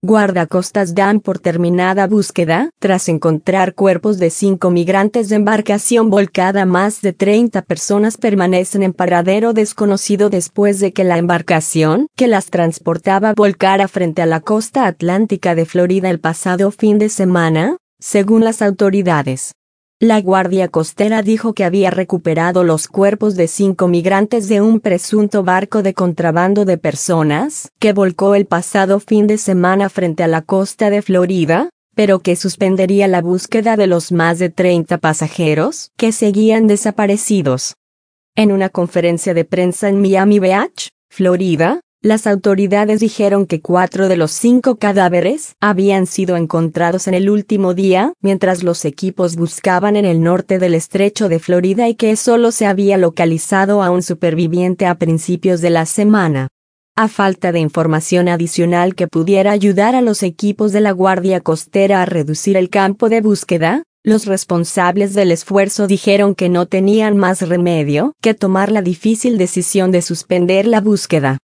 Guardacostas dan por terminada búsqueda tras encontrar cuerpos de 5 migrantes de embarcación volcada. Más de 30 personas permanecen en paradero desconocido después de que la embarcación que las transportaba volcara frente a la costa atlántica de Florida el pasado fin de semana, según las autoridades. La Guardia Costera dijo que había recuperado los cuerpos de 5 migrantes de un presunto barco de contrabando de personas que volcó el pasado fin de semana frente a la costa de Florida, pero que suspendería la búsqueda de los más de 30 pasajeros que seguían desaparecidos. En una conferencia de prensa en Miami Beach, Florida, las autoridades dijeron que 4 de los 5 cadáveres habían sido encontrados en el último día, mientras los equipos buscaban en el norte del estrecho de Florida y que solo se había localizado a un superviviente a principios de la semana. A falta de información adicional que pudiera ayudar a los equipos de la Guardia Costera a reducir el campo de búsqueda, los responsables del esfuerzo dijeron que no tenían más remedio que tomar la difícil decisión de suspender la búsqueda.